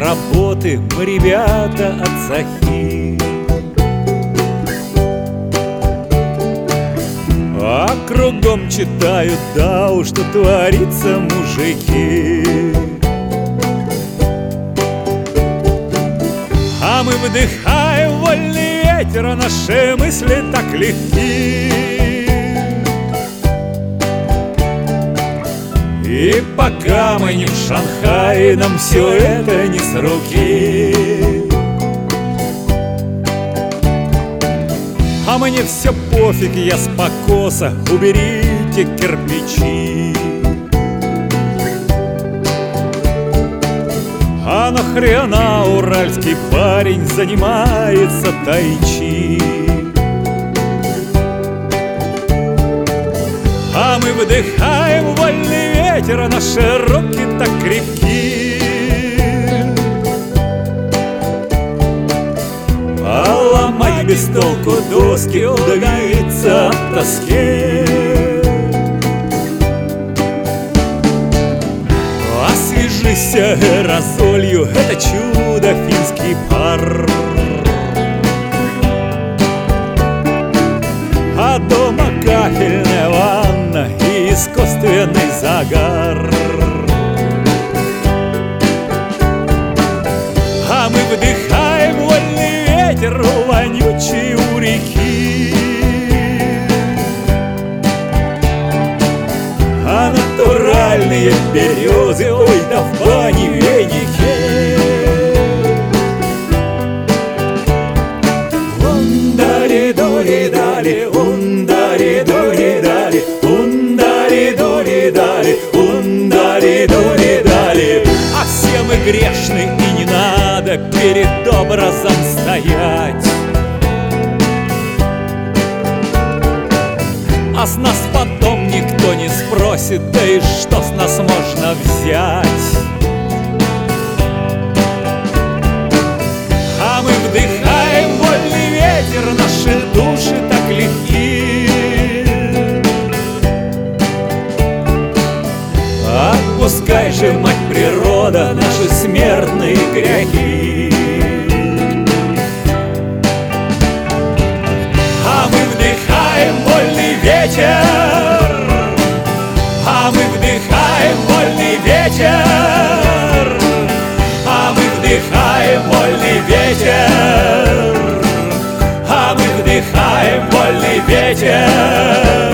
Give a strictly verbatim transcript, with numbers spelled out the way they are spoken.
работы мы, ребята, от захи. А кругом читают, да уж, что творится, мужики. А мы вдыхаем вольный ветер, а наши мысли так легки. И пока мы не в Шанхае, нам все это не с руки. А мне все пофиг, я с покоса, уберите кирпичи. А нахрена уральский парень занимается тайчи? А мы вдыхаем вольный ветер, а наши руки так крепки. А ломать без толку доски, удавиться от тоски. Освежись аэрозолью, это чудо финский пар. А дома кафельная ванна и искусственный загар. А мы вдыхаем вольный ветер, вонючий у реки. А натуральные березы, ой, да в бане веники. Ундари-дури-дали, ундари-дури-дали, ундари-дури-дали, ундари-дури-дали. А все мы грешны, и не надо перед образом стоять. А с нас потом никто не спросит, да и что с нас можно взять? А мы вдыхаем вольный ветер, наши души так легки. Отпускай же, мать природа, наши смертные грехи. А мы вдыхаем вольный ветер, а мы вдыхаем вольный ветер, а мы вдыхаем вольный ветер, а мы вдыхаем вольный ветер.